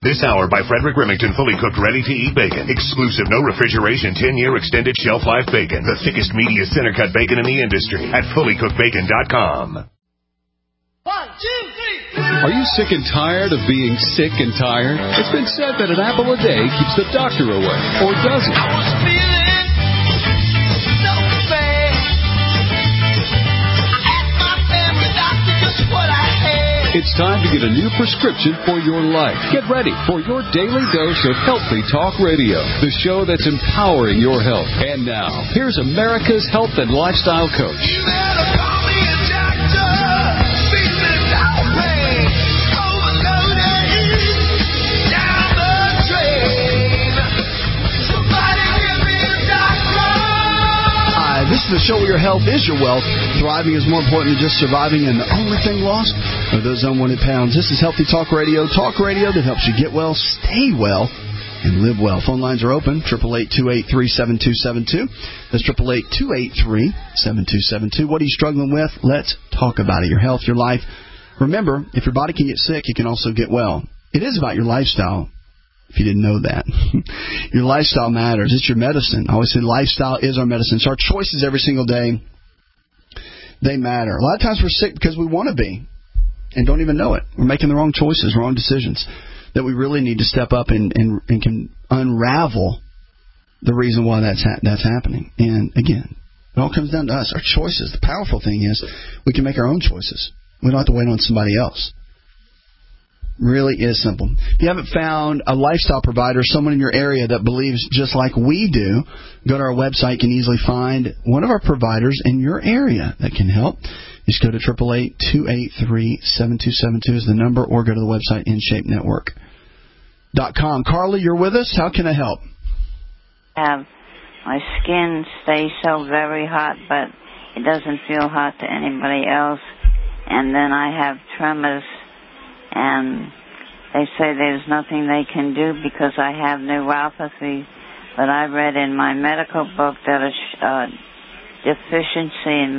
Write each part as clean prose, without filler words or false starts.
This hour by Frederick Remington, fully cooked, ready-to-eat bacon. Exclusive, no refrigeration, 10-year extended shelf life bacon. The thickest, meatiest center-cut bacon in the industry at fullycookedbacon.com. 1, 2, 3. Are you sick and tired of being sick and tired? It's been said that an apple a day keeps the doctor away, or does it? I was feeling so bad. I asked my family doctor just what I had. It's time to get a new prescription for your life. Get ready for your daily dose of Healthy Talk Radio, the show that's empowering your health. And now, here's America's health and lifestyle coach. You better call me a doctor. Feeling no pain. Overloaded. Down the drain. Somebody give me a doctor. Hi, this is the show where your health is your wealth. Thriving is more important than just surviving, and the only thing lost are those unwanted pounds. This is Healthy Talk Radio that helps you get well, stay well, and live well. Phone lines are open, 888-283-7272. That's 888-283-7272. What are you struggling with? Let's talk about it. Your health, your life. Remember, if your body can get sick, it can also get well. It is about your lifestyle, if you didn't know that. Your lifestyle matters. It's your medicine. I always say lifestyle is our medicine. So our choices every single day, they matter. A lot of times we're sick because we want to be and don't even know it. We're making the wrong choices, wrong decisions that we really need to step up and can unravel the reason why that's happening. And again, it all comes down to us, our choices. The powerful thing is we can make our own choices. We don't have to wait on somebody else. Really is simple. If you haven't found a lifestyle provider, someone in your area that believes just like we do, go to our website. You can easily find one of our providers in your area that can help. Just go to 888-283-7272 is the number, or go to the website InShapeNetwork.com. Carly, you're with us. How can I help? My skin stays so very hot, but it doesn't feel hot to anybody else. And then I have tremors. And they say there's nothing they can do because I have neuropathy. But I read in my medical book that a deficiency in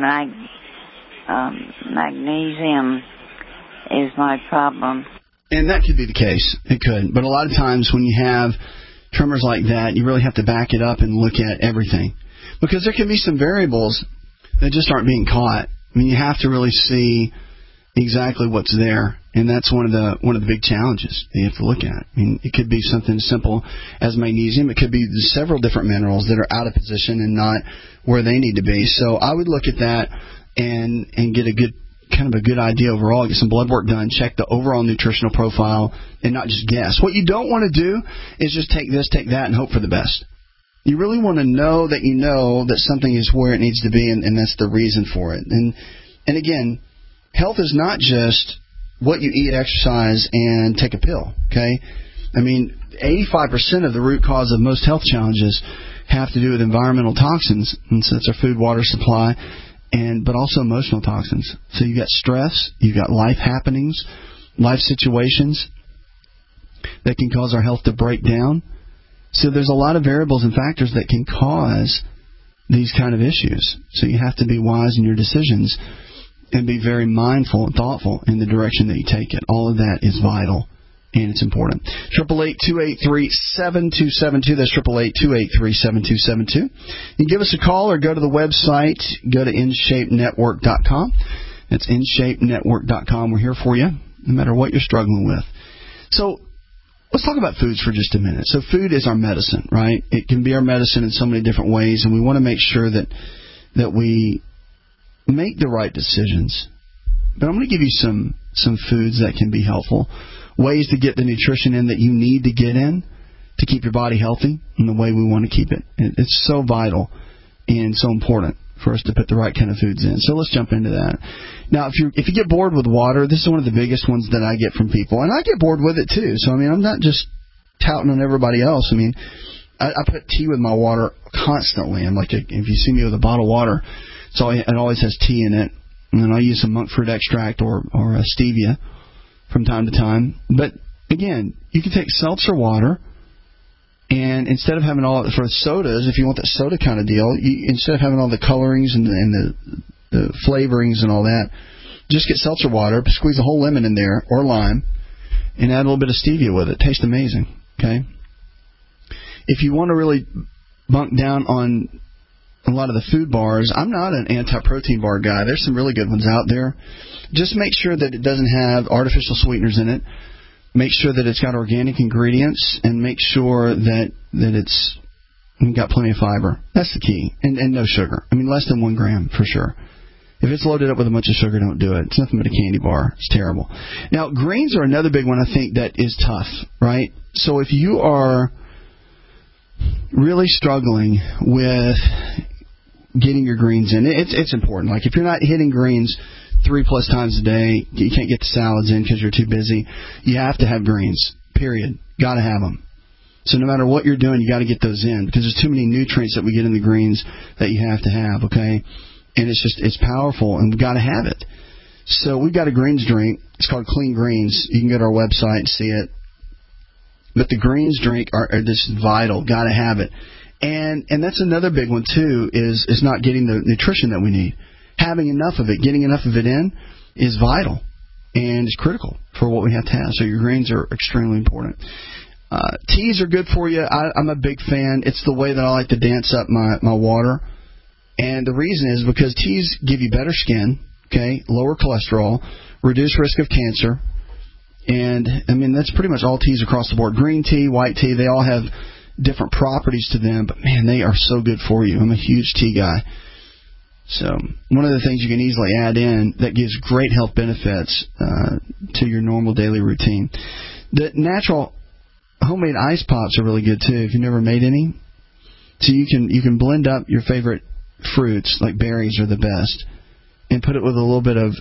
magnesium is my problem. And that could be the case. It could. But a lot of times when you have tremors like that, you really have to back it up and look at everything. Because there can be some variables that just aren't being caught. I mean, you have to really see exactly what's there, and that's one of the big challenges that you have to look at. I mean, it could be something as simple as magnesium. It could be several different minerals that are out of position and not where they need to be. So I would look at that and get a good idea overall. Get some blood work done. Check the overall nutritional profile, and not just guess. What you don't want to do is just take this, take that, and hope for the best. You really want to know that something is where it needs to be, and that's the reason for it. And again, health is not just what you eat, exercise, and take a pill, okay? I mean, 85% of the root cause of most health challenges have to do with environmental toxins, and so that's our food, water supply, but also emotional toxins. So you've got stress, you've got life happenings, life situations that can cause our health to break down. So there's a lot of variables and factors that can cause these kind of issues. So you have to be wise in your decisions and be very mindful and thoughtful in the direction that you take it. All of that is vital, and it's important. 888-283-7272. That's 888-283-7272. You can give us a call or go to the website. Go to InShapeNetwork.com. That's InShapeNetwork.com. We're here for you, no matter what you're struggling with. So let's talk about foods for just a minute. So food is our medicine, right? It can be our medicine in so many different ways, and we want to make sure that we make the right decisions. But I'm going to give you some foods that can be helpful, ways to get the nutrition in that you need to get in to keep your body healthy in the way we want to keep it. It's so vital and so important for us to put the right kind of foods in. So let's jump into that. Now, if you get bored with water, this is one of the biggest ones that I get from people, and I get bored with it too. So I mean, I'm not just touting on everybody else. I mean, I put tea with my water constantly. I'm like, if you see me with a bottle of water, so it always has tea in it, and then I use some monk fruit extract or a stevia from time to time. But again, you can take seltzer water, and instead of having all for sodas, if you want that soda kind of deal, instead of having all the colorings and the flavorings and all that, just get seltzer water, squeeze a whole lemon in there or lime, and add a little bit of stevia with it. Tastes amazing. Okay. If you want to really bunk down on a lot of the food bars, I'm not an anti-protein bar guy. There's some really good ones out there. Just make sure that it doesn't have artificial sweeteners in it. Make sure that it's got organic ingredients, and make sure that it's got plenty of fiber. That's the key. And no sugar. I mean, less than 1 gram for sure. If it's loaded up with a bunch of sugar, don't do it. It's nothing but a candy bar. It's terrible. Now, greens are another big one I think that is tough, right? So if you are really struggling with getting your greens in, it's important. Like if you're not hitting greens 3+ times a day, you can't get the salads in because you're too busy. You have to have greens, period. Got to have them. So no matter what you're doing, you got to get those in because there's too many nutrients that we get in the greens that you have to have, okay? And it's powerful, and we've got to have it. So we've got a greens drink. It's called Clean Greens. You can go to our website and see it. But the greens drink are just vital. Got to have it. And that's another big one, too, is not getting the nutrition that we need. Having enough of it, getting enough of it in is vital and is critical for what we have to have. So your greens are extremely important. Teas are good for you. I'm a big fan. It's the way that I like to dance up my water. And the reason is because teas give you better skin, okay, lower cholesterol, reduce risk of cancer. And, I mean, that's pretty much all teas across the board. Green tea, white tea, they all have different properties to them. But, man, they are so good for you. I'm a huge tea guy. So one of the things you can easily add in that gives great health benefits to your normal daily routine. The natural homemade ice pops are really good, too, if you've never made any. So you can blend up your favorite fruits, like berries are the best, and put it with a little bit of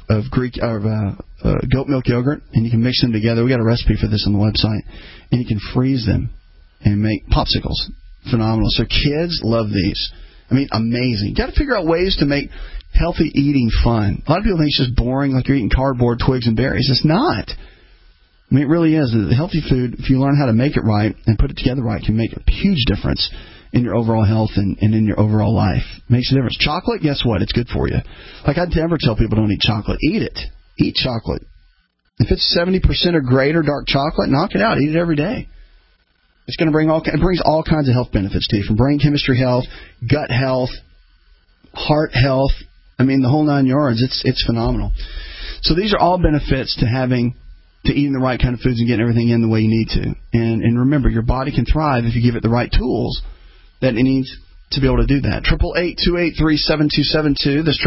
goat milk yogurt, and you can mix them together. We got a recipe for this on the website, and you can freeze them and make popsicles. Phenomenal. So kids love these. I mean, amazing. You got to figure out ways to make healthy eating fun. A lot of people think it's just boring, like you're eating cardboard, twigs, and berries. It's not. I mean, it really is. The healthy food, if you learn how to make it right and put it together right, can make a huge difference in your overall health and in your overall life. It makes a difference. Chocolate, guess what? It's good for you. Like I'd never tell people don't eat chocolate. Eat it. Eat chocolate. If it's 70% or greater dark chocolate, knock it out. Eat it every day. It's going to bring it brings all kinds of health benefits to you, from brain chemistry health, gut health, heart health. I mean, the whole 9 yards. It's phenomenal. So these are all benefits to eating the right kind of foods and getting everything in the way you need to. And remember, your body can thrive if you give it the right tools that it needs to be able to do that. 888-283-7272. That's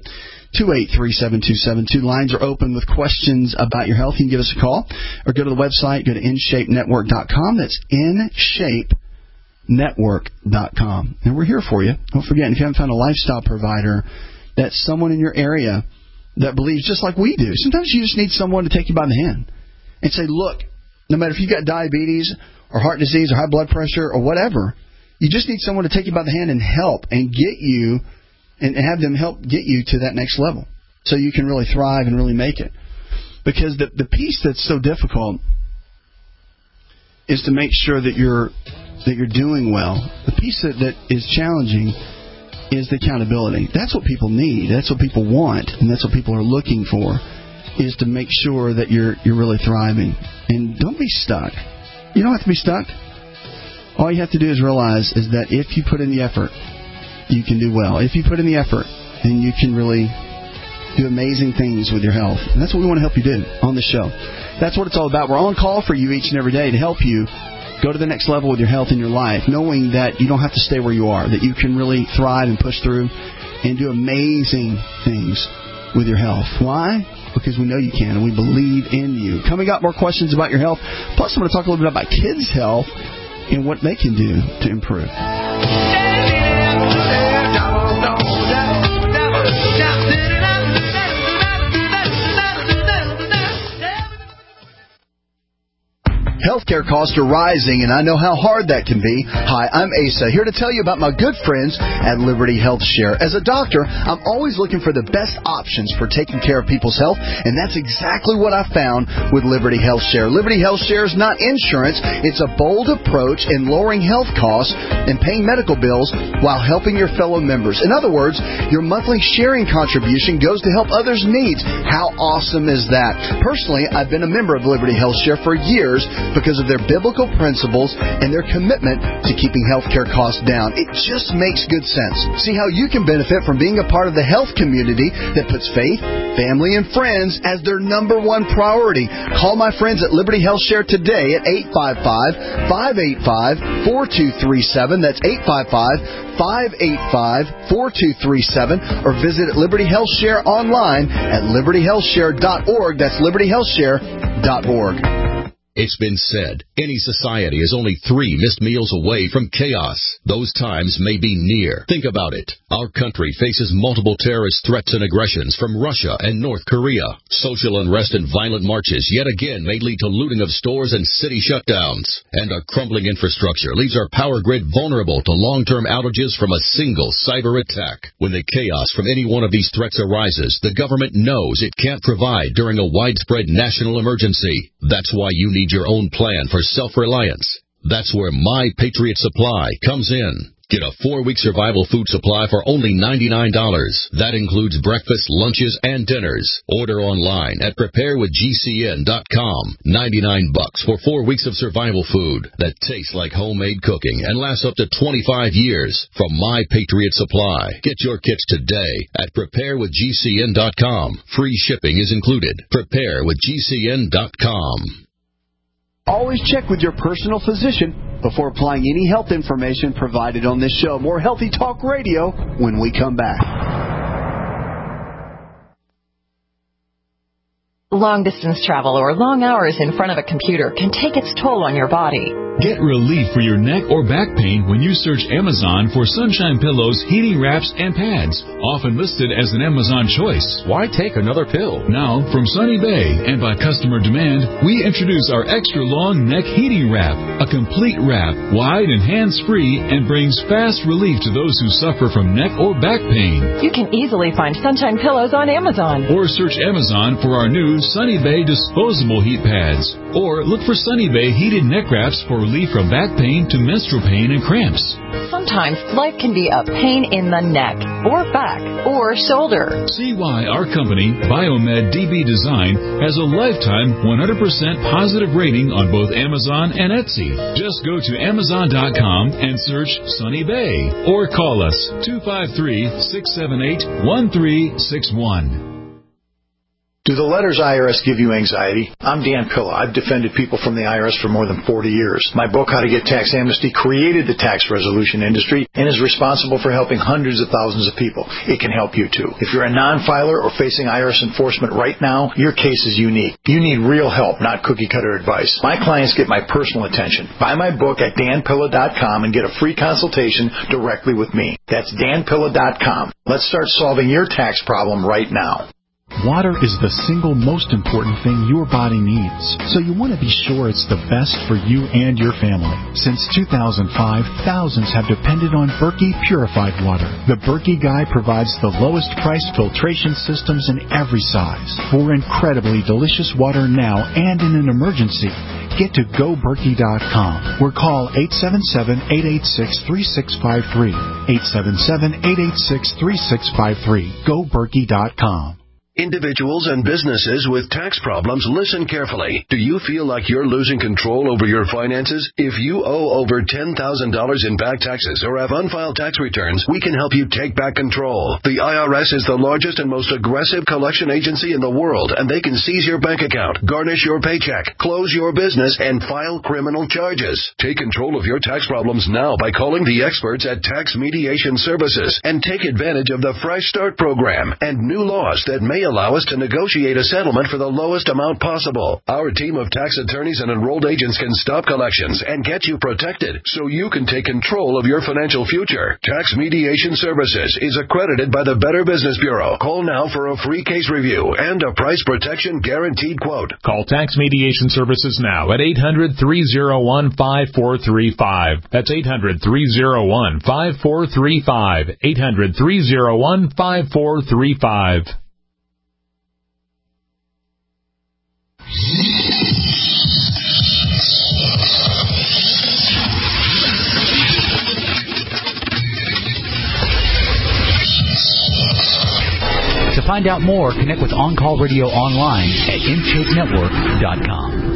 888-283-7272. Lines are open with questions about your health. You can give us a call or go to the website. Go to InShapeNetwork.com. That's InShapeNetwork.com. And we're here for you. Don't forget, if you haven't found a lifestyle provider, that's someone in your area that believes just like we do. Sometimes you just need someone to take you by the hand and say, look, no matter if you've got diabetes or heart disease or high blood pressure or whatever, you just need someone to take you by the hand and help and get you and have them help get you to that next level so you can really thrive and really make it. Because the piece that's so difficult is to make sure that you're doing well. The piece that is challenging is the accountability. That's what people need. That's what people want, and that's what people are looking for, is to make sure that you're really thriving. And don't be stuck. You don't have to be stuck. All you have to do is realize is that if you put in the effort, you can do well. If you put in the effort, then you can really do amazing things with your health. And that's what we want to help you do on the show. That's what it's all about. We're on call for you each and every day to help you go to the next level with your health and your life, knowing that you don't have to stay where you are, that you can really thrive and push through and do amazing things with your health. Why? Because we know you can, and we believe in you. Coming up, more questions about your health. Plus, I'm going to talk a little bit about kids' health and what they can do to improve. healthcare costs are rising, and I know how hard that can be. Hi, I'm Asa, here to tell you about my good friends at Liberty Health Share. As a doctor, I'm always looking for the best options for taking care of people's health, and that's exactly what I found with Liberty Health Share. Liberty Health Share is not insurance. It's a bold approach in lowering health costs and paying medical bills while helping your fellow members. In other words, your monthly sharing contribution goes to help others' needs. How awesome is that? Personally, I've been a member of Liberty Health Share for years because of their biblical principles and their commitment to keeping healthcare costs down. It just makes good sense. See how you can benefit from being a part of the health community that puts faith, family, and friends as their number one priority. Call my friends at Liberty Health Share today at 855-585-4237. That's 855-585-4237. Or visit Liberty Health Share online at libertyhealthshare.org. That's libertyhealthshare.org. It's been said, any society is only 3 missed meals away from chaos. Those times may be near. Think about it. Our country faces multiple terrorist threats and aggressions from Russia and North Korea. Social unrest and violent marches yet again may lead to looting of stores and city shutdowns. And our crumbling infrastructure leaves our power grid vulnerable to long-term outages from a single cyber attack. When the chaos from any one of these threats arises, the government knows it can't provide during a widespread national emergency. That's why you need your own plan for self-reliance. That's where My Patriot Supply comes in. Get a 4-week survival food supply for only $99. That includes breakfast, lunches, and dinners. Order online at preparewithgcn.com. $99 for 4 weeks of survival food that tastes like homemade cooking and lasts up to 25 years from My Patriot Supply. Get your kits today at preparewithgcn.com. Free shipping is included. Preparewithgcn.com. Always check with your personal physician before applying any health information provided on this show. More Healthy Talk Radio when we come back. Long-distance travel or long hours in front of a computer can take its toll on your body. Get relief for your neck or back pain when you search Amazon for Sunshine Pillows, heating wraps, and pads, often listed as an Amazon choice. Why take another pill? Now, from Sunny Bay and by customer demand, we introduce our extra long neck heating wrap, a complete wrap, wide and hands-free, and brings fast relief to those who suffer from neck or back pain. You can easily find Sunshine Pillows on Amazon. Or search Amazon for our new Sunny Bay disposable heat pads. Or look for Sunny Bay heated neck wraps for relief from back pain to menstrual pain and cramps. Sometimes life can be a pain in the neck, or back, or shoulder. See why our company, Biomed DB Design, has a lifetime 100% positive rating on both Amazon and Etsy. Just go to Amazon.com and search Sunny Bay, or call us 253-678-1361. Do the letters IRS give you anxiety? I'm Dan Pilla. I've defended people from the IRS for more than 40 years. My book, How to Get Tax Amnesty, created the tax resolution industry and is responsible for helping hundreds of thousands of people. It can help you too. If you're a non-filer or facing IRS enforcement right now, your case is unique. You need real help, not cookie-cutter advice. My clients get my personal attention. Buy my book at danpilla.com and get a free consultation directly with me. That's danpilla.com. Let's start solving your tax problem right now. Water is the single most important thing your body needs, so you want to be sure it's the best for you and your family. Since 2005, thousands have depended on Berkey purified water. The Berkey Guy provides the lowest priced filtration systems in every size. For incredibly delicious water now and in an emergency, get to GoBerkey.com or call 877-886-3653. 877-886-3653. GoBerkey.com. Individuals and businesses with tax problems, listen carefully. Do you feel like you're losing control over your finances? If you owe over $10,000 in back taxes or have unfiled tax returns, we can help you take back control. The IRS is the largest and most aggressive collection agency in the world, and they can seize your bank account, garnish your paycheck, close your business, and file criminal charges. Take control of your tax problems now by calling the experts at Tax Mediation Services and take advantage of the Fresh Start program and new laws that may may allow us to negotiate a settlement for the lowest amount possible. Our team of tax attorneys and enrolled agents can stop collections and get you protected so you can take control of your financial future. Tax Mediation Services is accredited by the Better Business Bureau. Call now for a free case review and a price protection guaranteed quote. Call Tax Mediation Services now at 800-301-5435. That's 800-301-5435. 800-301-5435. To find out more, connect with On Call Radio online at InShapeNetwork.com.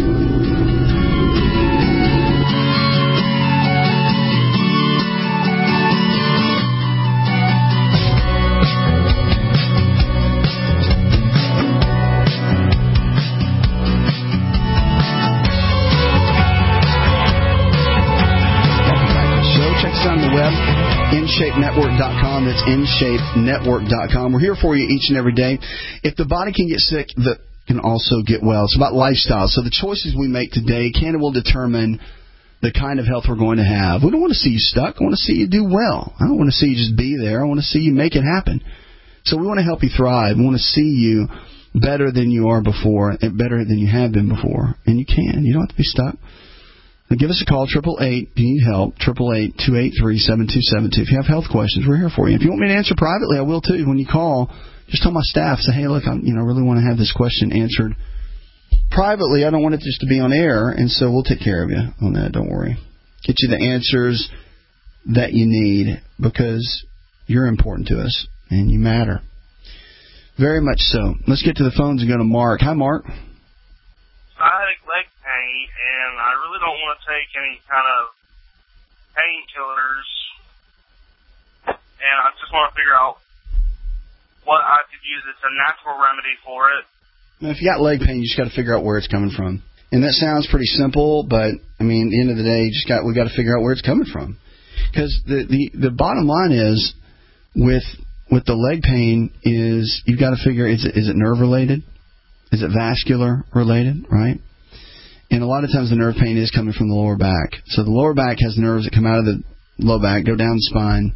InShapeNetwork.com. That's InShapeNetwork.com. We're here for you each and every day. If the body can get sick, the can also get well. It's about lifestyle. So the choices we make today can and will determine the kind of health we're going to have. We don't want to see you stuck. I want to see you do well. I don't want to see you just be there. I want to see you make it happen. So we want to help you thrive. We want to see you better than you are before, and better than you have been before. And you can. You don't have to be stuck. Give us a call, 888, if you need help, 888-283-7272. If you have health questions, we're here for you. If you want me to answer privately, I will too. When you call, just tell my staff, say, hey, look, I really want to have this question answered privately. I don't want it just to be on air, and so we'll take care of you on that. Don't worry. Get you the answers that you need because you're important to us and you matter. Very much so. Let's get to the phones and go to Mark. Hi, Mark. I had a leg pain, and I really don't want to take any kind of painkillers, and I just want to figure out what I could use as a natural remedy for it. Now, if you got leg pain, you just got to figure out where it's coming from. And that sounds pretty simple, but, I mean, at the end of the day, we got to figure out where it's coming from. Because the bottom line is, with the leg pain, is you've got to figure, is it nerve-related? Is it vascular related, right? And a lot of times the nerve pain is coming from the lower back. So the lower back has nerves that come out of the low back, go down the spine,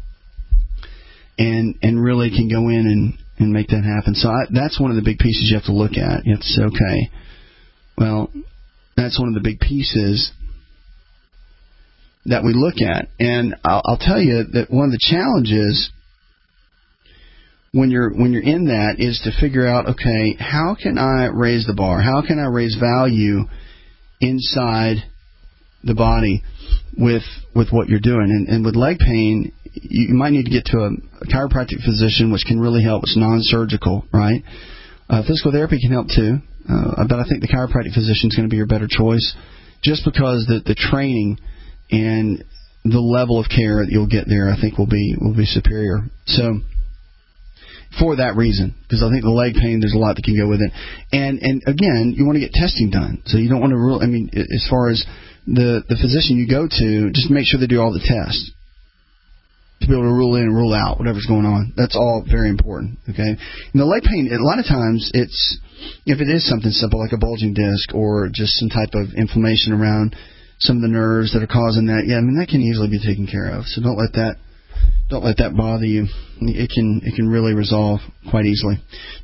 and really can go in and make that happen. So that's one of the big pieces you have to look at. You have to say, okay, well, that's one of the big pieces that we look at. And I'll tell you that one of the challenges when you're in that is to figure out, okay, how can I raise the bar? How can I raise value inside the body with what you're doing? And with leg pain, you might need to get to a chiropractic physician, which can really help. It's non-surgical, right? Physical therapy can help too, but I think the chiropractic physician is going to be your better choice, just because the training and the level of care that you'll get there, I think, will be superior. So, for that reason, because I think the leg pain, there's a lot that can go with it. And again, you want to get testing done. So you don't want to rule, I mean, as far as the physician you go to, just make sure they do all the tests to be able to rule in and rule out whatever's going on. That's all very important, okay? And the leg pain, a lot of times, if it is something simple like a bulging disc or just some type of inflammation around some of the nerves that are causing that, yeah, I mean, that can easily be taken care of. So don't let that bother you. It can really resolve quite easily.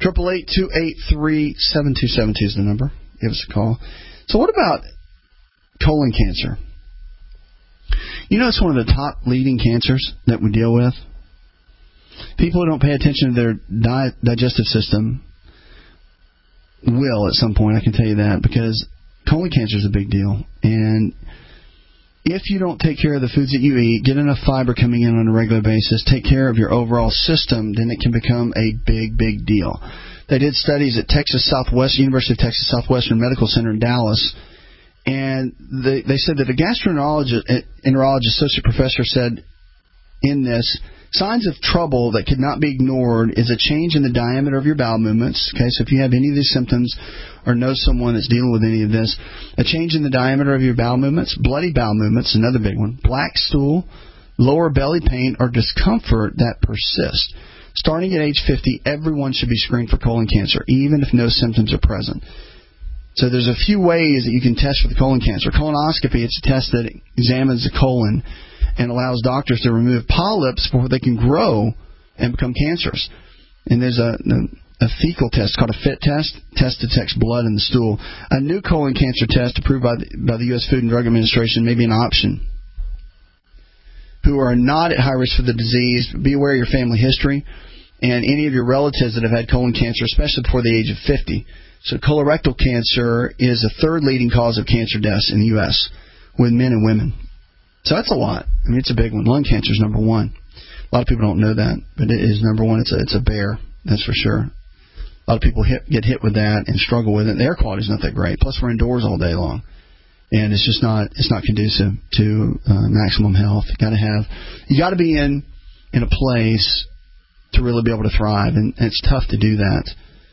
888-283-7272 is the number. Give us a call. So what about colon cancer? You know, it's one of the top leading cancers that we deal with. People who don't pay attention to their digestive system will at some point, I can tell you that, because colon cancer is a big deal. And if you don't take care of the foods that you eat, get enough fiber coming in on a regular basis, take care of your overall system, then it can become a big, big deal. They did studies at University of Texas Southwestern Medical Center in Dallas, and they said that a gastroenterologist associate professor said in this, signs of trouble that could not be ignored is a change in the diameter of your bowel movements. Okay, so if you have any of these symptoms or know someone that's dealing with any of this, a change in the diameter of your bowel movements, bloody bowel movements, another big one, black stool, lower belly pain, or discomfort that persists. starting at age 50, everyone should be screened for colon cancer, even if no symptoms are present. So there's a few ways that you can test for the colon cancer. Colonoscopy, it's a test that examines the colon and allows doctors to remove polyps before they can grow and become cancerous. And there's a fecal test called a FIT test. Test detects blood in the stool. A new colon cancer test approved by the U.S. Food and Drug Administration may be an option. Who are not at high risk for the disease, be aware of your family history and any of your relatives that have had colon cancer, especially before the age of 50. So colorectal cancer is the third leading cause of cancer deaths in the U.S. with men and women. So that's a lot. I mean, it's a big one. Lung cancer is number one. A lot of people don't know that, but it is number one. It's a bear, that's for sure. A lot of people get hit with that and struggle with it. The air quality is not that great. Plus, we're indoors all day long, and it's just not conducive to maximum health. You got to be in a place to really be able to thrive, and it's tough to do that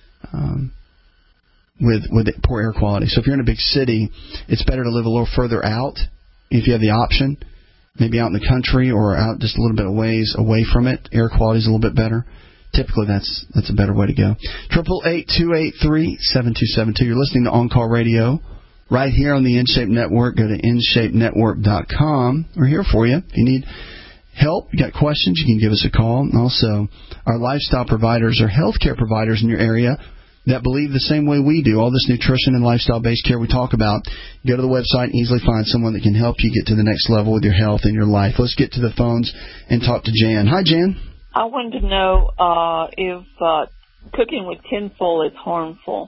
with poor air quality. So if you're in a big city, it's better to live a little further out if you have the option, maybe out in the country or out just a little bit of ways away from it. Air quality is a little bit better. Typically, that's a better way to go. 888-283-7272. You're listening to On Call Radio right here on the InShape Network. Go to InShapeNetwork.com. We're here for you. If you need help, you got questions, you can give us a call. And also, our lifestyle providers are healthcare providers in your area that believe the same way we do. All this nutrition and lifestyle-based care we talk about, go to the website and easily find someone that can help you get to the next level with your health and your life. Let's get to the phones and talk to Jan. Hi, Jan. I wanted to know if cooking with tinfoil is harmful.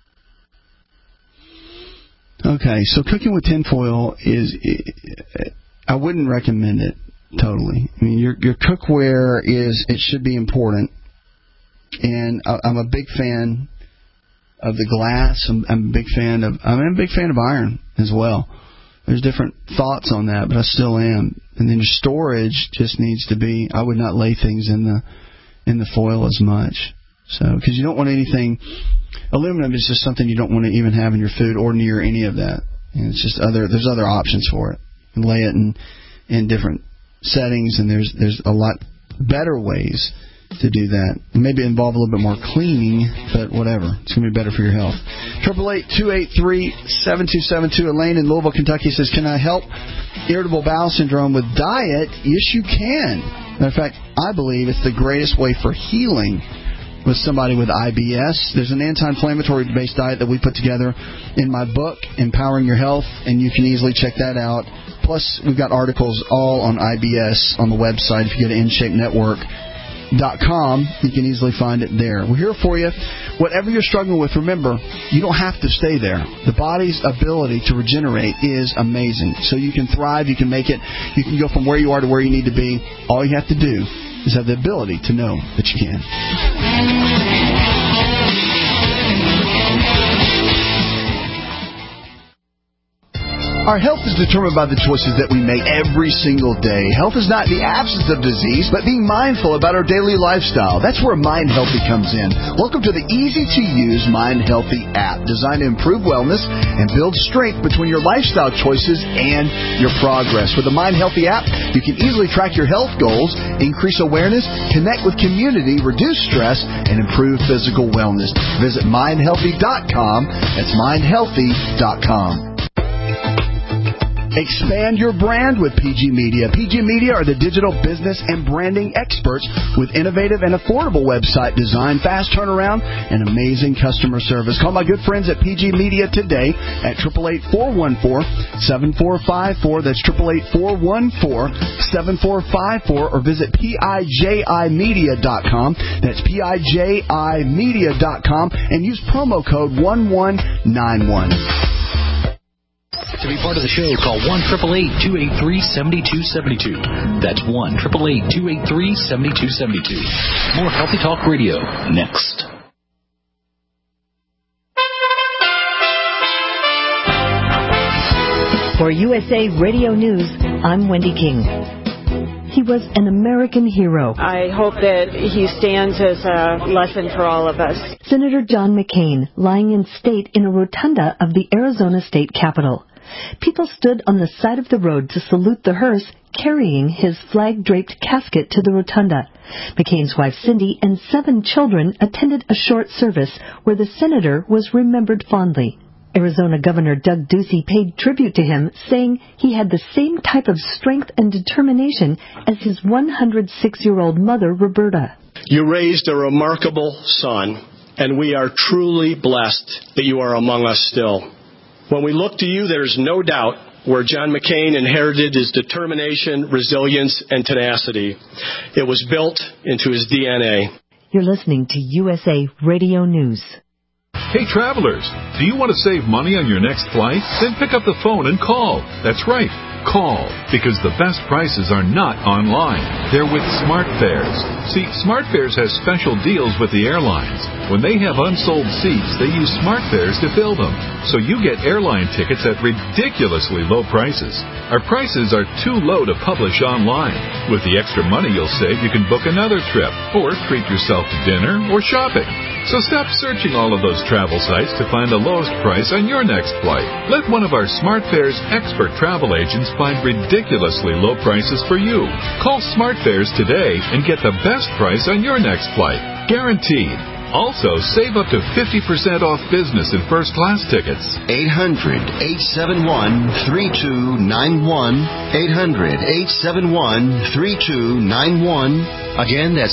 Okay, so cooking with tinfoil I wouldn't recommend it totally. I mean, your cookware it should be important. And I'm a big fan of the glass. I'm a big fan of iron as well. There's different thoughts on that, but I still am. And then your storage just needs to be. I would not lay things in the foil as much. So because you don't want anything. Aluminum is just something you don't want to even have in your food or near any of that. And it's just there's other options for it. You can lay it in different settings, and there's a lot better ways to do that. Maybe involve a little bit more cleaning, but whatever. It's going to be better for your health. 888-283-7272. Elaine in Louisville, Kentucky says, can I help irritable bowel syndrome with diet? Yes, you can. Matter of fact, I believe it's the greatest way for healing with somebody with IBS. There's an anti-inflammatory based diet that we put together in my book, Empowering Your Health, and you can easily check that out. Plus, we've got articles all on IBS on the website. If you go to InShapeNetwork.com, you can easily find it there. We're here for you. Whatever you're struggling with, remember, you don't have to stay there. The body's ability to regenerate is amazing. So you can thrive, you can make it, you can go from where you are to where you need to be. All you have to do is have the ability to know that you can. Our health is determined by the choices that we make every single day. Health is not the absence of disease, but being mindful about our daily lifestyle. That's where Mind Healthy comes in. Welcome to the easy-to-use Mind Healthy app, designed to improve wellness and build strength between your lifestyle choices and your progress. With the Mind Healthy app, you can easily track your health goals, increase awareness, connect with community, reduce stress, and improve physical wellness. Visit mindhealthy.com. That's mindhealthy.com. Expand your brand with PG Media. PG Media are the digital business and branding experts with innovative and affordable website design, fast turnaround, and amazing customer service. Call my good friends at PG Media today at 888-414-7454. That's 888-414-7454, or visit PIJImedia.com. That's PIJImedia.com, and use promo code 1191. To be part of the show, call 1-888-283-7272. That's 1-888-283-7272. More Healthy Talk Radio next. For USA Radio News, I'm Wendy King. He was an American hero. I hope that he stands as a lesson for all of us. Senator John McCain, lying in state in a rotunda of the Arizona State Capitol. People stood on the side of the road to salute the hearse carrying his flag-draped casket to the rotunda. McCain's wife Cindy and 7 children attended a short service where the senator was remembered fondly. Arizona Governor Doug Ducey paid tribute to him, saying he had the same type of strength and determination as his 106-year-old mother, Roberta. You raised a remarkable son, and we are truly blessed that you are among us still. When we look to you, there is no doubt where John McCain inherited his determination, resilience, and tenacity. It was built into his DNA. You're listening to USA Radio News. Hey, travelers, do you want to save money on your next flight? Then pick up the phone and call. That's right. Call, because the best prices are not online. They're with SmartFares. See, SmartFares has special deals with the airlines. When they have unsold seats, they use SmartFares to fill them. So you get airline tickets at ridiculously low prices. Our prices are too low to publish online. With the extra money you'll save, you can book another trip, or treat yourself to dinner or shopping. So stop searching all of those travel sites to find the lowest price on your next flight. Let one of our SmartFares expert travel agents find ridiculously low prices for you. Call SmartFares today and get the best price on your next flight. Guaranteed. Also, save up to 50% off business and first-class tickets. 800-871-3291. 800-871-3291. Again, that's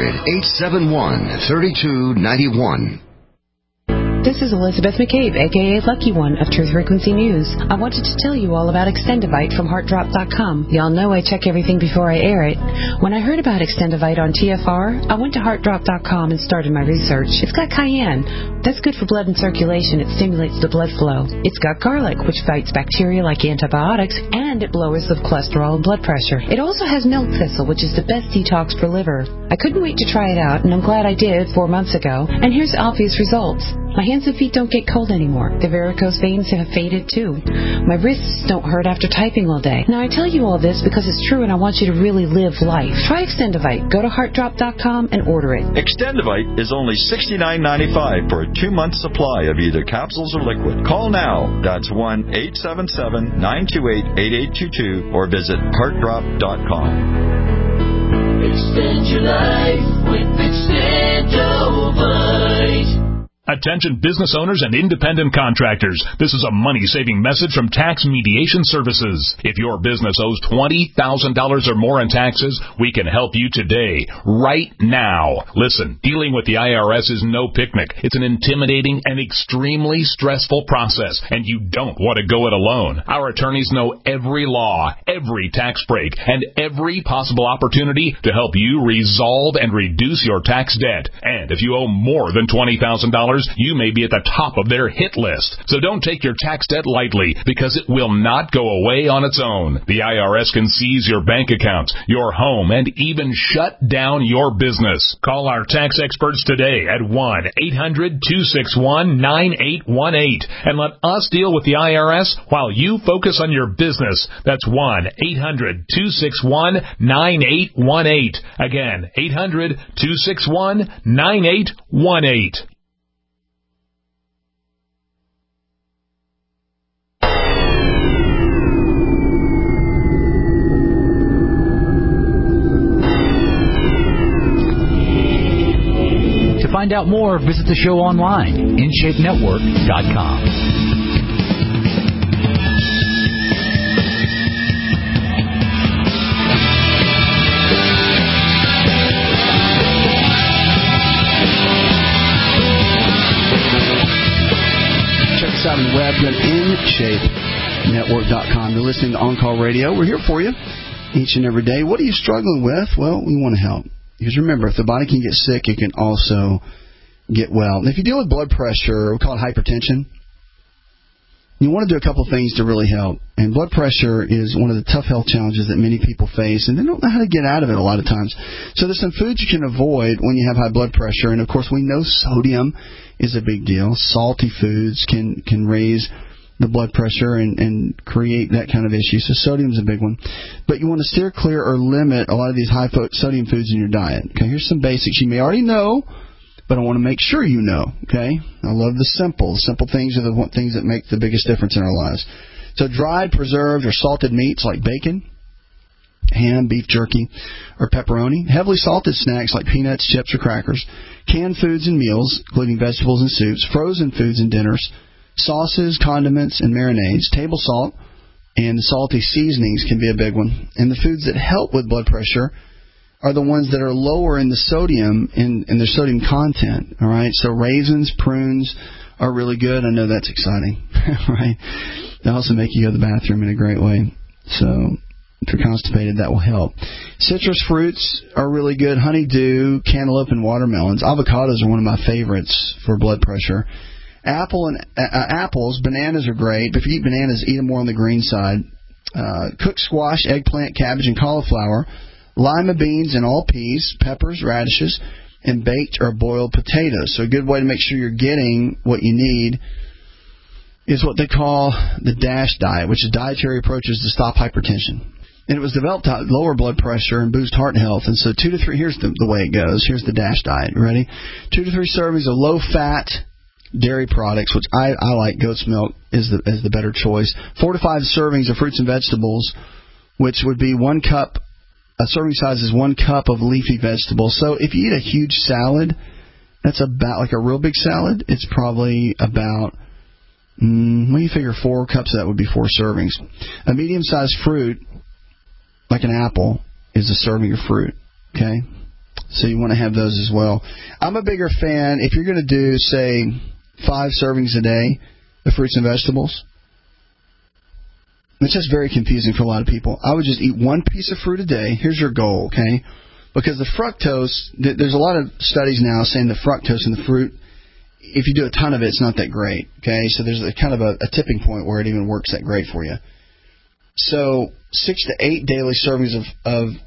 800-871-3291. This is Elizabeth McCabe, a.k.a. Lucky One of Truth Frequency News. I wanted to tell you all about Extendivite from HeartDrop.com. Y'all know I check everything before I air it. When I heard about Extendivite on TFR, I went to HeartDrop.com and started my research. It's got cayenne. That's good for blood and circulation. It stimulates the blood flow. It's got garlic, which fights bacteria like antibiotics, and it lowers the cholesterol and blood pressure. It also has milk thistle, which is the best detox for liver. I couldn't wait to try it out, and I'm glad I did 4 months ago. And here's the obvious results. My hands and feet don't get cold anymore. The varicose veins have faded too. My wrists don't hurt after typing all day. Now I tell you all this because it's true and I want you to really live life. Try Extendivite. Go to HeartDrop.com and order it. Extendivite is only $69.95 for a 2-month supply of either capsules or liquid. Call now. That's 1-877-928-8822 or visit HeartDrop.com. Extend your life with Extendivite. Attention business owners and independent contractors. This is a money-saving message from Tax Mediation Services. If your business owes $20,000 or more in taxes, we can help you today, right now. Listen, dealing with the IRS is no picnic. It's an intimidating and extremely stressful process, and you don't want to go it alone. Our attorneys know every law, every tax break, and every possible opportunity to help you resolve and reduce your tax debt. And if you owe more than $20,000, you may be at the top of their hit list. So don't take your tax debt lightly, because it will not go away on its own. The IRS can seize your bank accounts, your home, and even shut down your business. Call our tax experts today at 1-800-261-9818 and let us deal with the IRS while you focus on your business. That's 1-800-261-9818. Again, 800-261-9818. To find out more, visit the show online, InShapeNetwork.com. Check us out on the web at InShapeNetwork.com. You're listening to On Call Radio. We're here for you each and every day. What are you struggling with? Well, we want to help. Because remember, if the body can get sick, it can also get well. And if you deal with blood pressure, we call it hypertension, you want to do a couple things to really help. And blood pressure is one of the tough health challenges that many people face, and they don't know how to get out of it a lot of times. So there's some foods you can avoid when you have high blood pressure. And, of course, we know sodium is a big deal. Salty foods can raise the blood pressure and create that kind of issue. So sodium is a big one. But you want to steer clear or limit a lot of these high sodium foods in your diet. Okay, here's some basics you may already know, but I want to make sure you know. Okay, I love the simple. Simple things are the things that make the biggest difference in our lives. So dried, preserved, or salted meats like bacon, ham, beef jerky, or pepperoni. Heavily salted snacks like peanuts, chips, or crackers. Canned foods and meals, including vegetables and soups. Frozen foods and dinners. Sauces, condiments, and marinades. Table salt and salty seasonings can be a big one. And the foods that help with blood pressure are the ones that are lower in the sodium, in their sodium content. All right, so raisins, prunes are really good. I know that's exciting, right? They also make you go to the bathroom in a great way. So if you're constipated, that will help. Citrus fruits are really good. Honeydew, cantaloupe, and watermelons. Avocados are one of my favorites for blood pressure. Apples, bananas are great. But if you eat bananas, eat them more on the green side. Cooked squash, eggplant, cabbage, and cauliflower. Lima beans and all peas, peppers, radishes, and baked or boiled potatoes. So a good way to make sure you're getting what you need is what they call the DASH diet, which is dietary approaches to stop hypertension. And it was developed to lower blood pressure and boost heart health. And so 2 to 3, here's the way it goes. Here's the DASH diet. Ready? 2 to 3 servings of low-fat dairy products, which I like. Goat's milk is the better choice. 4 to 5 servings of fruits and vegetables, which would be 1 cup. A serving size is 1 cup of leafy vegetables. So if you eat a huge salad, that's about like a real big salad. It's probably about, you figure 4 cups of that would be 4 servings. A medium-sized fruit, like an apple, is a serving of fruit. Okay? So you want to have those as well. I'm a bigger fan, if you're going to do, say, 5 servings a day of fruits and vegetables, it's just very confusing for a lot of people. I would just eat 1 piece of fruit a day. Here's your goal, okay? Because the fructose, there's a lot of studies now saying the fructose in the fruit, if you do a ton of it, it's not that great, okay? So there's a kind of a tipping point where it even works that great for you. So 6 to 8 daily servings of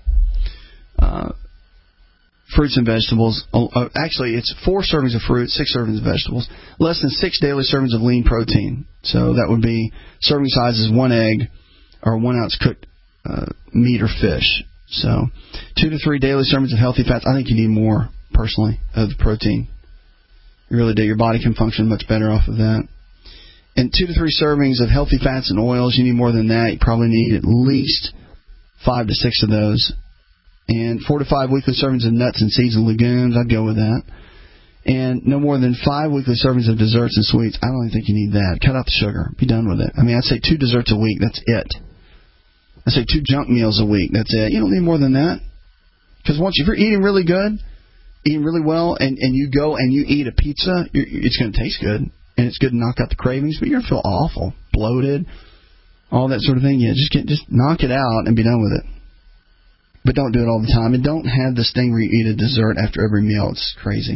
fruits and vegetables. Actually, it's 4 servings of fruit, 6 servings of vegetables. Less than 6 daily servings of lean protein. So that would be serving sizes 1 egg or 1 ounce cooked meat or fish. So 2 to 3 daily servings of healthy fats. I think you need more, personally, of the protein. You really do. Your body can function much better off of that. And 2 to 3 servings of healthy fats and oils. You need more than that. You probably need at least 5 to 6 of those. And 4 to 5 weekly servings of nuts and seeds and legumes. I'd go with that. And no more than 5 weekly servings of desserts and sweets. I don't even think you need that. Cut out the sugar. Be done with it. I mean, I'd say 2 desserts a week. That's it. I'd say 2 junk meals a week. That's it. You don't need more than that. Because if you're eating really good, eating really well, and you go and you eat a pizza, it's going to taste good. And it's good to knock out the cravings, but you're going to feel awful, bloated, all that sort of thing. Yeah, just knock it out and be done with it. But don't do it all the time. And don't have this thing where you eat a dessert after every meal. It's crazy.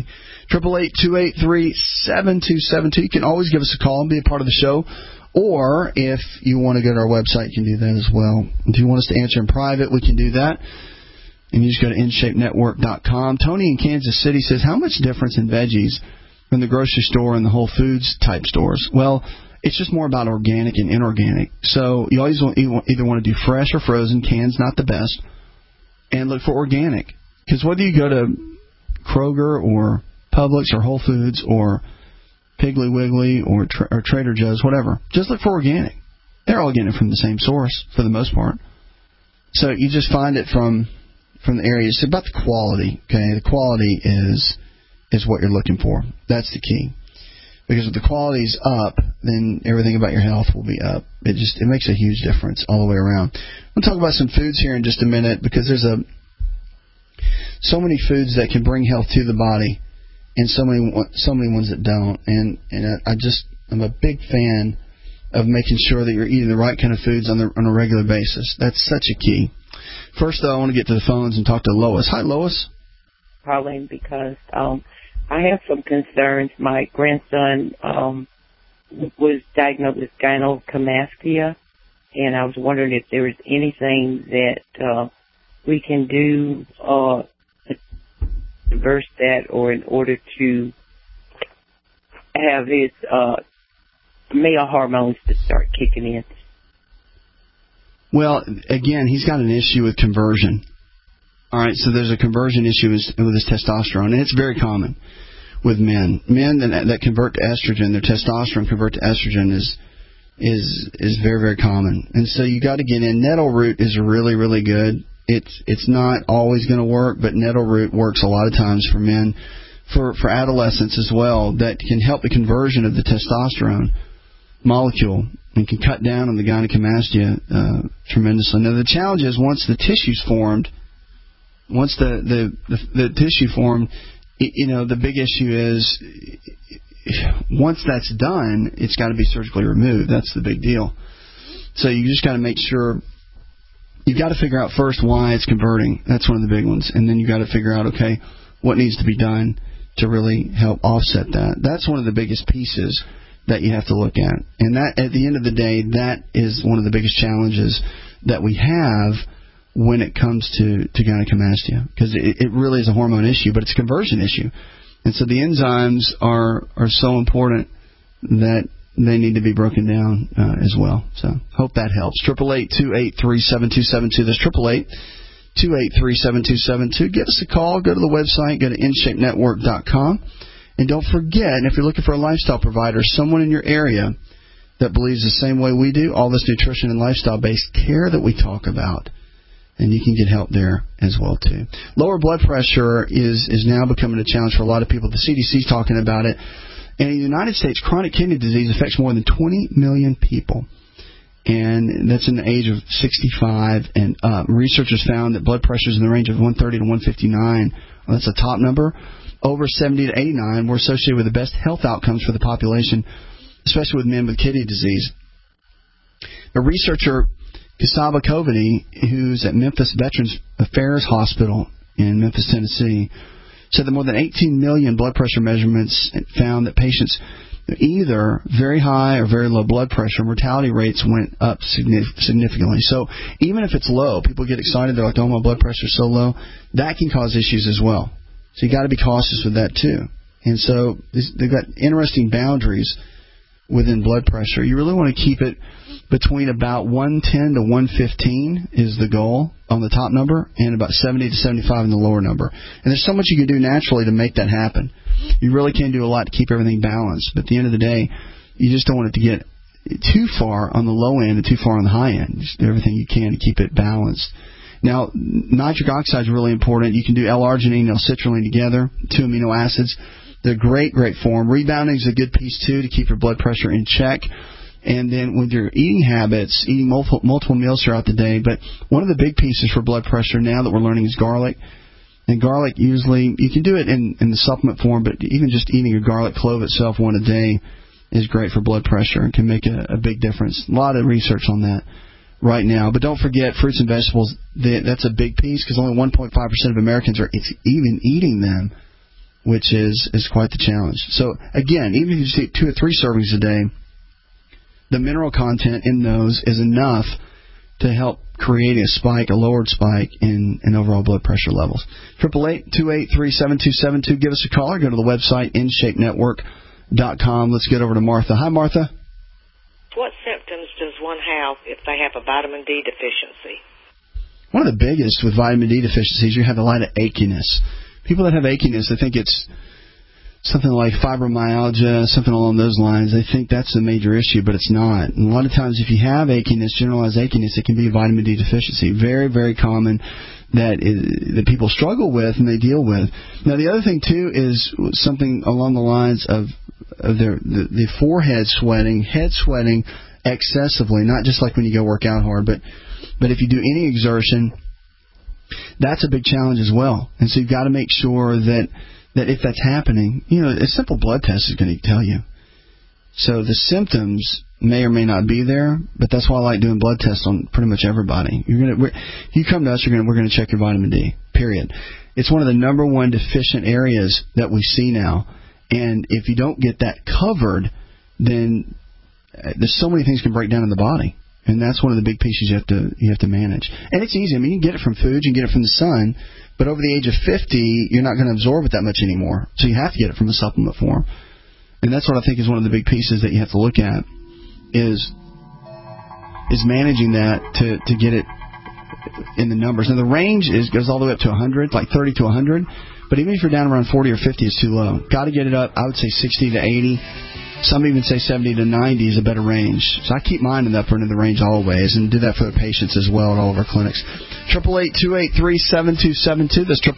888-283-7272. You can always give us a call and be a part of the show. Or if you want to go to our website, you can do that as well. If you want us to answer in private, we can do that. And you just go to InShapeNetwork.com. Tony in Kansas City says, how much difference in veggies from the grocery store and the Whole Foods type stores? Well, it's just more about organic and inorganic. So you always either want to do fresh or frozen. Canned not the best. And look for organic. Because whether you go to Kroger or Publix or Whole Foods or Piggly Wiggly or Trader Joe's, whatever, just look for organic. They're all getting it from the same source for the most part. So you just find it from the area. It's about the quality. Okay, the quality is what you're looking for. That's the key. Because if the quality's up, then everything about your health will be up. It makes a huge difference all the way around. We'll talk about some foods here in just a minute, because there's so many foods that can bring health to the body, and so many ones that don't. And I'm a big fan of making sure that you're eating the right kind of foods on a regular basis. That's such a key. First, though, I want to get to the phones and talk to Lois. Hi, Lois. Calling because I have some concerns. My grandson was diagnosed with gynecomastia, and I was wondering if there was anything that we can do to reverse that, or in order to have his male hormones to start kicking in. Well, again, he's got an issue with conversion. All right, so there's a conversion issue with his testosterone, and it's very common with men. Men that convert to estrogen, their testosterone convert to estrogen is is very, very common. And so you got to get in. Nettle root is really, really good. It's not always going to work, but nettle root works a lot of times for men, for adolescents as well, that can help the conversion of the testosterone molecule and can cut down on the gynecomastia tremendously. Now, the challenge is once the tissue's formed, once the tissue formed, the big issue is once that's done, it's got to be surgically removed. That's the big deal. So you just got to make sure. You've got to figure out first why it's converting. That's one of the big ones. And then you've got to figure out, okay, what needs to be done to really help offset that. That's one of the biggest pieces that you have to look at. And that, at the end of the day, that is one of the biggest challenges that we have when it comes to gynecomastia. Because it really is a hormone issue, but it's a conversion issue. And so the enzymes are so important that they need to be broken down as well. So hope that helps. 888-283-7272. That's 888-283-7272. Give us a call. Go to the website. Go to InShapeNetwork.com. And don't forget, if you're looking for a lifestyle provider, someone in your area that believes the same way we do, all this nutrition and lifestyle-based care that we talk about, and you can get help there as well, too. Lower blood pressure is now becoming a challenge for a lot of people. The CDC's talking about it. And in the United States, chronic kidney disease affects more than 20 million people. And that's in the age of 65 and up. Researchers found that blood pressures in the range of 130 to 159, well, that's a top number, over 70 to 89 were associated with the best health outcomes for the population, especially with men with kidney disease. A researcher, Kasaba Kovany, who's at Memphis Veterans Affairs Hospital in Memphis, Tennessee, said that more than 18 million blood pressure measurements found that patients either very high or very low blood pressure, mortality rates went up significantly. So even if it's low, people get excited. They're like, oh, my blood pressure's so low. That can cause issues as well. So you got to be cautious with that too. And so they've got interesting boundaries within blood pressure. You really want to keep it between about 110 to 115 is the goal on the top number, and about 70 to 75 in the lower number. And there's so much you can do naturally to make that happen. You really can do a lot to keep everything balanced. But at the end of the day, you just don't want it to get too far on the low end and too far on the high end. Just do everything you can to keep it balanced. Now, nitric oxide is really important. You can do L-arginine and L-citrulline together, 2 amino acids. They're great form. Rebounding is a good piece, too, to keep your blood pressure in check. And then with your eating habits, eating multiple meals throughout the day. But one of the big pieces for blood pressure now that we're learning is garlic. And garlic usually, you can do it in the supplement form, but even just eating a garlic clove itself one a day is great for blood pressure and can make a big difference. A lot of research on that right now. But don't forget, fruits and vegetables, that's a big piece because only 1.5% of Americans are even eating them, which is quite the challenge. So, again, even if you just eat 2 or 3 servings a day, the mineral content in those is enough to help create a spike, a lowered spike in overall blood pressure levels. 888-283-7272. Give us a call or go to the website, InShapeNetwork.com. Let's get over to Martha. Hi, Martha. What symptoms does one have if they have a vitamin D deficiency? One of the biggest with vitamin D deficiencies, you have a lot of achiness. People that have achiness, they think it's something like fibromyalgia, something along those lines. They think that's a major issue, but it's not. And a lot of times if you have achiness, generalized achiness, it can be a vitamin D deficiency. Very, very common that people struggle with and they deal with. Now, the other thing, too, is something along the lines of the forehead sweating, head sweating excessively, not just like when you go work out hard, but if you do any exertion, that's a big challenge as well. And so you've got to make sure that if that's happening, a simple blood test is going to tell you. So the symptoms may or may not be there, but that's why I like doing blood tests on pretty much everybody. You come to us, we're going to check your vitamin D, period. It's one of the number one deficient areas that we see now. And if you don't get that covered, then there's so many things can break down in the body. And that's one of the big pieces you have to manage. And it's easy. I mean, you can get it from food, you can get it from the sun, but over the age of 50, you're not going to absorb it that much anymore. So you have to get it from a supplement form. And that's what I think is one of the big pieces that you have to look at is managing that to get it in the numbers. And the range goes all the way up to 100, like 30 to 100. But even if you're down around 40 or 50, it's too low. Got to get it up, I would say 60 to 80. Some even say 70 to 90 is a better range. So I keep mine in the upper end of the range always, and do that for the patients as well at all of our clinics. 888-283-7272. That's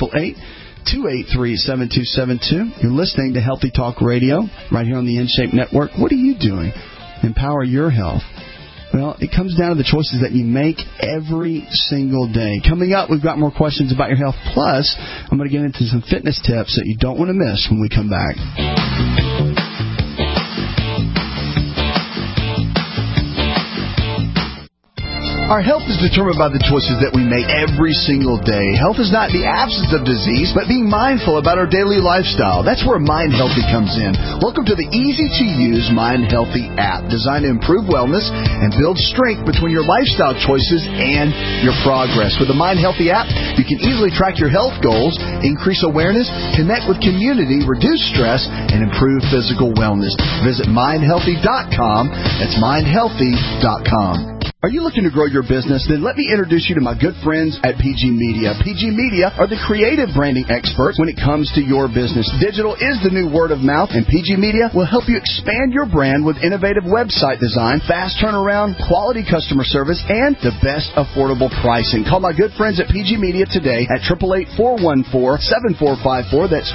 888-283-7272. You're listening to Healthy Talk Radio right here on the InShape Network. What are you doing? Empower your health. Well, it comes down to the choices that you make every single day. Coming up, we've got more questions about your health. Plus, I'm going to get into some fitness tips that you don't want to miss when we come back. Our health is determined by the choices that we make every single day. Health is not the absence of disease, but being mindful about our daily lifestyle. That's where Mind Healthy comes in. Welcome to the easy-to-use Mind Healthy app, designed to improve wellness and build strength between your lifestyle choices and your progress. With the Mind Healthy app, you can easily track your health goals, increase awareness, connect with community, reduce stress, and improve physical wellness. Visit mindhealthy.com. That's mindhealthy.com. Are you looking to grow your business? Then let me introduce you to my good friends at PG Media. PG Media are the creative branding experts when it comes to your business. Digital is the new word of mouth, and PG Media will help you expand your brand with innovative website design, fast turnaround, quality customer service, and the best affordable pricing. Call my good friends at PG Media today at 888-414-7454. That's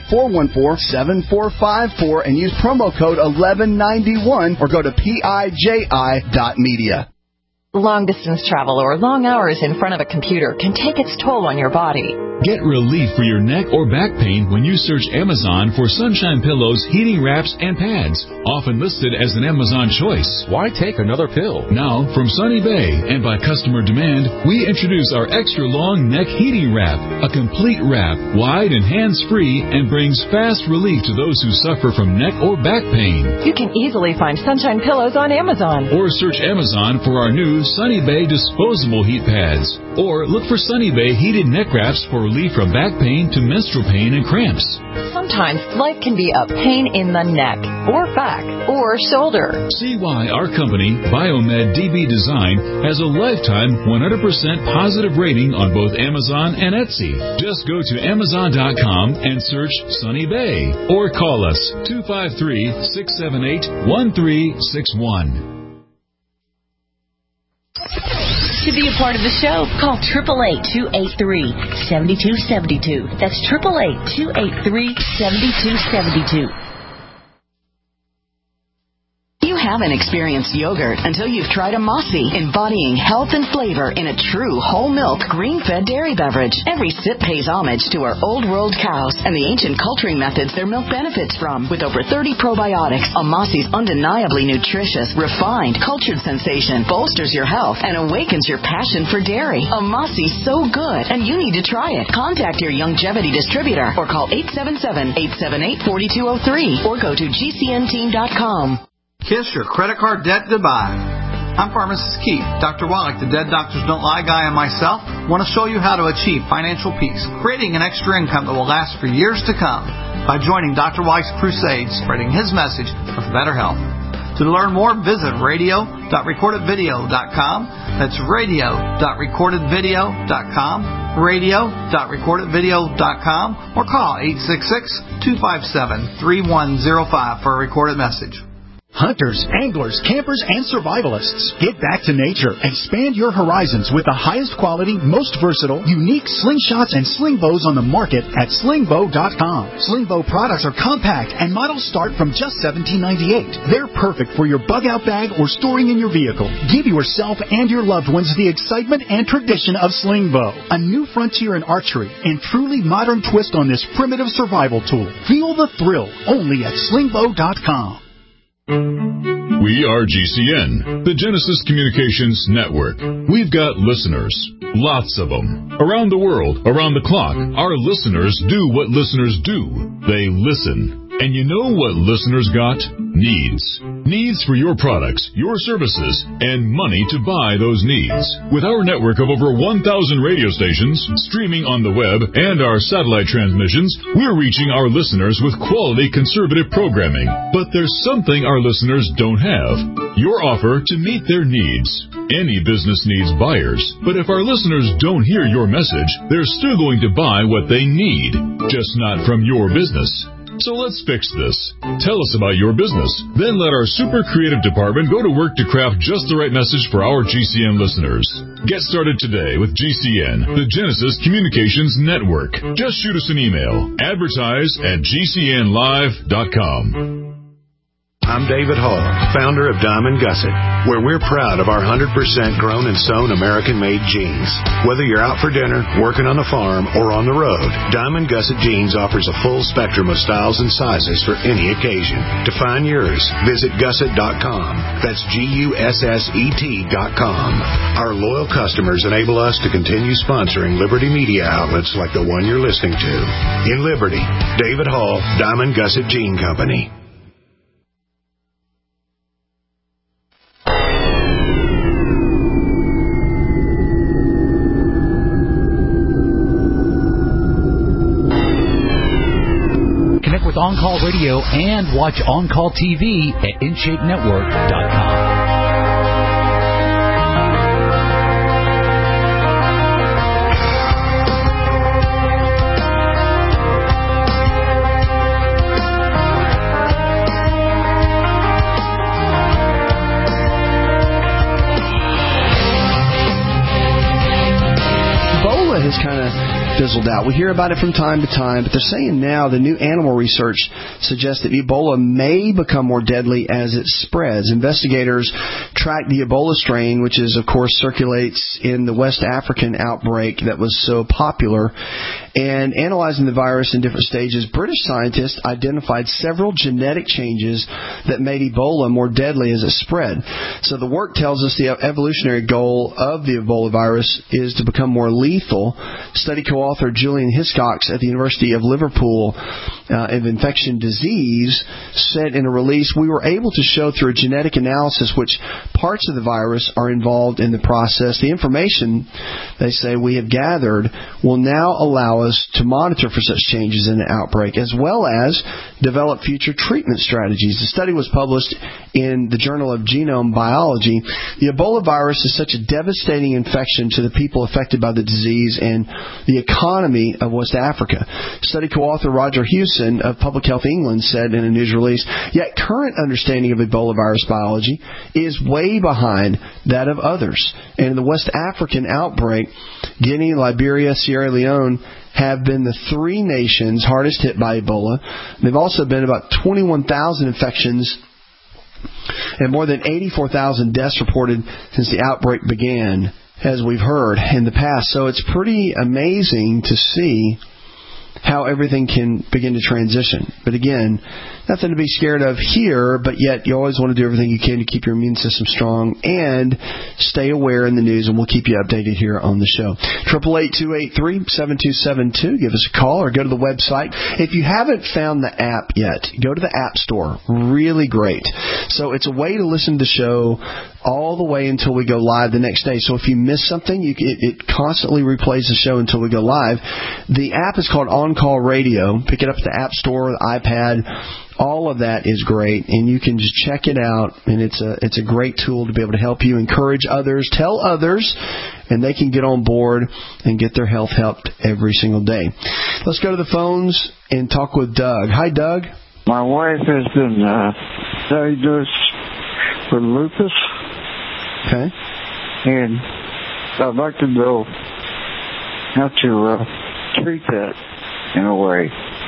888-414-7454, and use promo code 1191 or go to PIJI.media. Long-distance travel or long hours in front of a computer can take its toll on your body. Get relief for your neck or back pain when you search Amazon for Sunshine Pillows, heating wraps, and pads, often listed as an Amazon choice. Why take another pill? Now, from Sunny Bay and by customer demand, we introduce our extra long neck heating wrap, a complete wrap, wide and hands-free, and brings fast relief to those who suffer from neck or back pain. You can easily find Sunshine Pillows on Amazon. Or search Amazon for our new Sunny Bay disposable heat pads. Or look for Sunny Bay heated neck wraps for relief from back pain to menstrual pain and cramps. Sometimes life can be a pain in the neck, or back, or shoulder. See why our company, Biomed DB Design, has a lifetime 100% positive rating on both Amazon and Etsy. Just go to Amazon.com and search Sunny Bay. Or call us 253-678-1361. To be a part of the show, call 888-283-7272. That's 888-283-7272. You haven't experienced yogurt until you've tried a Mossy, embodying health and flavor in a true whole milk, green-fed dairy beverage. Every sip pays homage to our old world cows and the ancient culturing methods their milk benefits from. With over 30 probiotics, a Mossy's undeniably nutritious, refined, cultured sensation bolsters your health and awakens your passion for dairy. A Mossy's so good, and you need to try it. Contact your Longevity distributor or call 877-878-4203 or go to gcnteam.com. Kiss your credit card debt goodbye. I'm Pharmacist Keith. Dr. Wallach, the Dead Doctors Don't Lie guy, and myself want to show you how to achieve financial peace, creating an extra income that will last for years to come by joining Dr. Wallach's crusade, spreading his message of better health. To learn more, visit radio.recordedvideo.com. That's radio.recordedvideo.com, radio.recordedvideo.com, or call 866-257-3105 for a recorded message. Hunters, anglers, campers, and survivalists, get back to nature. Expand your horizons with the highest quality, most versatile, unique slingshots and sling bows on the market at slingbow.com. Slingbow products are compact and models start from just $17.98. They're perfect for your bug-out bag or storing in your vehicle. Give yourself and your loved ones the excitement and tradition of Slingbow, a new frontier in archery and truly modern twist on this primitive survival tool. Feel the thrill only at slingbow.com. We are GCN, the Genesis Communications Network. We've got listeners, lots of them, around the world, around the clock. Our listeners do what listeners do. They listen. And you know what listeners got? Needs. Needs for your products, your services, and money to buy those needs. With our network of over 1,000 radio stations, streaming on the web, and our satellite transmissions, we're reaching our listeners with quality conservative programming. But there's something our listeners don't have. Your offer to meet their needs. Any business needs buyers, but if our listeners don't hear your message, they're still going to buy what they need, just not from your business. So let's fix this. Tell us about your business. Then let our super creative department go to work to craft just the right message for our GCN listeners. Get started today with GCN, the Genesis Communications Network. Just shoot us an email. Advertise@gcnlive.com. I'm David Hall, founder of Diamond Gusset, where we're proud of our 100% grown and sewn American-made jeans. Whether you're out for dinner, working on the farm, or on the road, Diamond Gusset Jeans offers a full spectrum of styles and sizes for any occasion. To find yours, visit gusset.com. That's GUSSET.com. Our loyal customers enable us to continue sponsoring Liberty media outlets like the one you're listening to. In Liberty, David Hall, Diamond Gusset Jean Company. With On Call Radio and watch On Call TV at InShapeNetwork.com. Ebola has kind of fizzled out. We hear about it from time to time, but they're saying now the new animal research suggests that Ebola may become more deadly as it spreads. Investigators track the Ebola strain, which is, of course, circulates in the West African outbreak that was so popular, and analyzing the virus in different stages. British scientists identified several genetic changes that made Ebola more deadly as it spread. So the work tells us the evolutionary goal of the Ebola virus is to become more lethal. Study co-author Julian Hiscox at the University of Liverpool of Infection Disease said in a release, "We were able to show through a genetic analysis which parts of the virus are involved in the process. The information," they say, "we have gathered will now allow us to monitor for such changes in the outbreak, as well as develop future treatment strategies." The study was published in the Journal of Genome Biology. The Ebola virus is such a devastating infection to the people affected by the disease and the economy of West Africa. Study co-author Roger Hewson of Public Health England said in a news release, "Yet current understanding of Ebola virus biology is way behind that of others. And in the West African outbreak, Guinea, Liberia, Sierra Leone have been the three nations hardest hit by Ebola. There have also been about 21,000 infections and more than 84,000 deaths reported since the outbreak began, as we've heard in the past." So it's pretty amazing to see how everything can begin to transition. But again, nothing to be scared of here, but yet you always want to do everything you can to keep your immune system strong and stay aware in the news, and we'll keep you updated here on the show. 888-283-7272. Give us a call or go to the website. If you haven't found the app yet, go to the App Store. Really great. So it's a way to listen to the show all the way until we go live the next day. So if you miss something, it constantly replays the show until we go live. The app is called On Call Radio. Pick it up at the App Store, the iPad. All of that is great, and you can just check it out, and it's a great tool to be able to help you, encourage others, tell others, and they can get on board and get their health helped every single day. Let's go to the phones and talk with Doug. Hi, Doug. My wife has been diagnosed with lupus. Okay. And I'd like to know how to treat that in a way.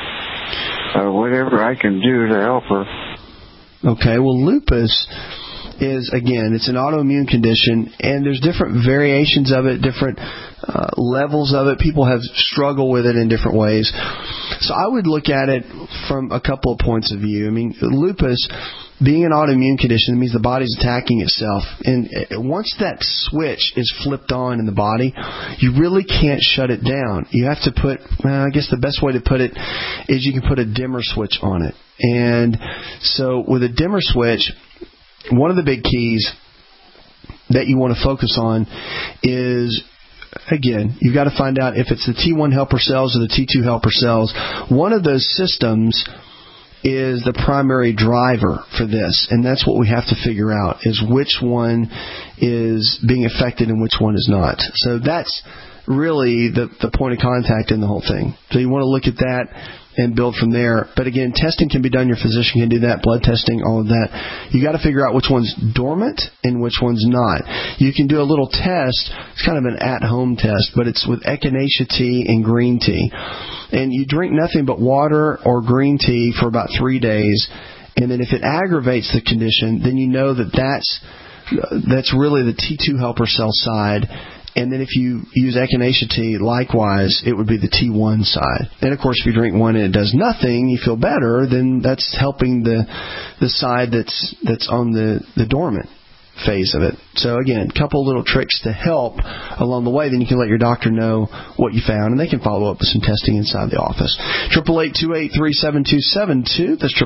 Whatever I can do to help her. Okay, well, lupus is, again, it's an autoimmune condition, and there's different variations of it, different levels of it. People have struggled with it in different ways. So I would look at it from a couple of points of view. I mean, lupus, being an autoimmune condition, means the body's attacking itself. And once that switch is flipped on in the body, you really can't shut it down. You have to put, I guess the best way to put it is you can put a dimmer switch on it. And so with a dimmer switch, one of the big keys that you want to focus on is, again, you've got to find out if it's the T1 helper cells or the T2 helper cells. One of those systems is the primary driver for this, and that's what we have to figure out, is which one is being affected and which one is not. So that's really the point of contact in the whole thing. So you want to look at that and build from there. But again, testing can be done. Your physician can do that, blood testing, all of that. You got to figure out which one's dormant and which one's not. You can do a little test. It's kind of an at-home test, but it's with echinacea tea and green tea. And you drink nothing but water or green tea for about 3 days. And then if it aggravates the condition, then you know that that's really the T2 helper cell side. And then if you use echinacea tea, likewise, it would be the T1 side. And, of course, if you drink one and it does nothing, you feel better, then that's helping the side that's on the dormant phase of it. So, again, a couple little tricks to help along the way. Then you can let your doctor know what you found, and they can follow up with some testing inside the office. 888-283-7272. That's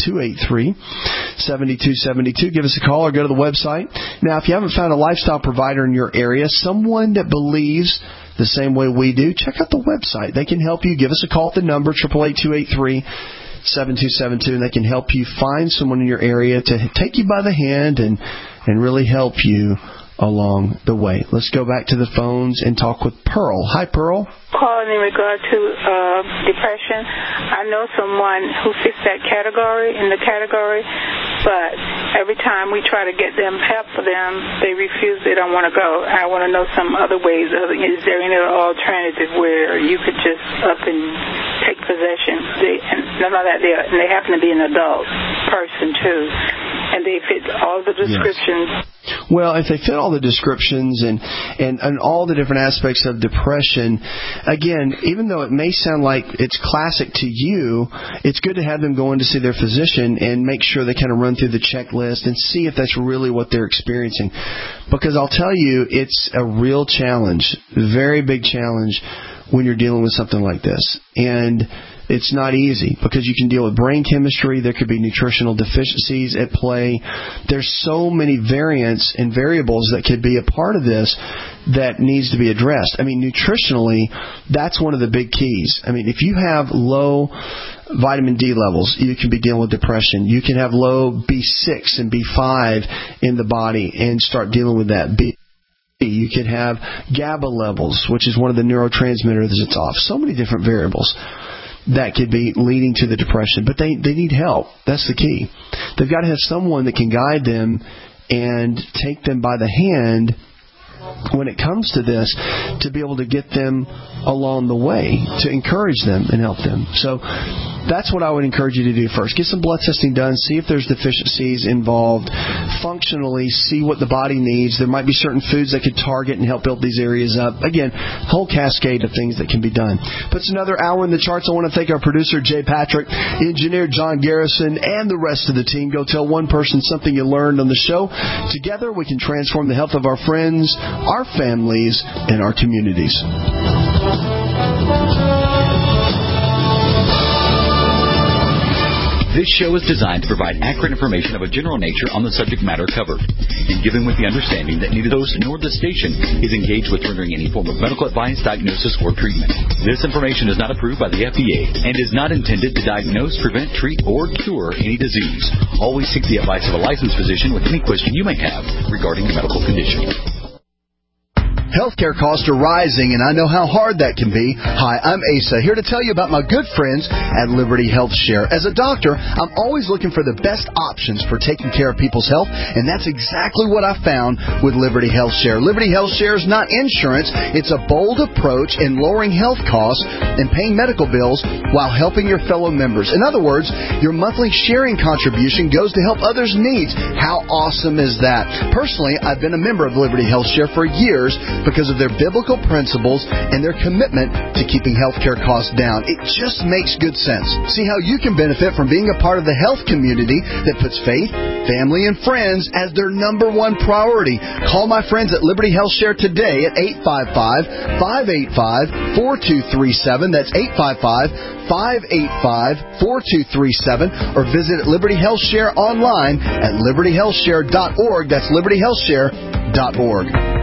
888-283-7272. Give us a call or go to the website. Now, if you haven't found a lifestyle provider in your area, someone that believes the same way we do, check out the website. They can help you. Give us a call at the number, 888-283-7272, and they can help you find someone in your area to take you by the hand and really help you along the way. Let's go back to the phones and talk with Pearl. Hi, Pearl. Calling in regard to depression. I know someone who fits that category, but every time we try to get them help for them, they refuse. They don't want to go. I want to know some other ways. Is there any other alternative where you could just up and take possession? None of that. They happen to be an adult person too, and they fit all the descriptions. Yes. Well, if they fit all the descriptions and all the different aspects of depression, again, even though it may sound like it's classic to you, it's good to have them go in to see their physician and make sure they kind of run through the checklist and see if that's really what they're experiencing. Because I'll tell you, it's a real challenge, very big challenge when you're dealing with something like this. And it's not easy because you can deal with brain chemistry. There could be nutritional deficiencies at play. There's so many variants and variables that could be a part of this that needs to be addressed. I mean, nutritionally, that's one of the big keys. I mean, if you have low vitamin D levels, you can be dealing with depression. You can have low B6 and B5 in the body and start dealing with that. You could have GABA levels, which is one of the neurotransmitters that's off. So many different variables that could be leading to the depression. But they need help. That's the key. They've got to have someone that can guide them and take them by the hand when it comes to this, to be able to get them along the way, to encourage them and help them. So that's what I would encourage you to do first. Get some blood testing done, see if there's deficiencies involved. Functionally, see what the body needs. There might be certain foods that could target and help build these areas up. Again, whole cascade of things that can be done. Puts another hour in the charts. I want to thank our producer, Jay Patrick, engineer John Garrison, and the rest of the team. Go tell one person something you learned on the show. Together, we can transform the health of our friends, our families, and our communities. This show is designed to provide accurate information of a general nature on the subject matter covered, and given with the understanding that neither the host nor the station is engaged with rendering any form of medical advice, diagnosis, or treatment. This information is not approved by the FDA and is not intended to diagnose, prevent, treat, or cure any disease. Always seek the advice of a licensed physician with any question you may have regarding a medical condition. Healthcare costs are rising, and I know how hard that can be. Hi, I'm Asa, here to tell you about my good friends at Liberty Health Share. As a doctor, I'm always looking for the best options for taking care of people's health, and that's exactly what I found with Liberty Health Share. Liberty Health Share is not insurance. It's a bold approach in lowering health costs and paying medical bills while helping your fellow members. In other words, your monthly sharing contribution goes to help others' needs. How awesome is that? Personally, I've been a member of Liberty Health Share for years because of their biblical principles and their commitment to keeping healthcare costs down. It just makes good sense. See how you can benefit from being a part of the health community that puts faith, family, and friends as their number one priority. Call my friends at Liberty Health Share today at 855-585-4237. That's 855-585-4237. Or visit Liberty Health Share online at libertyhealthshare.org. That's libertyhealthshare.org.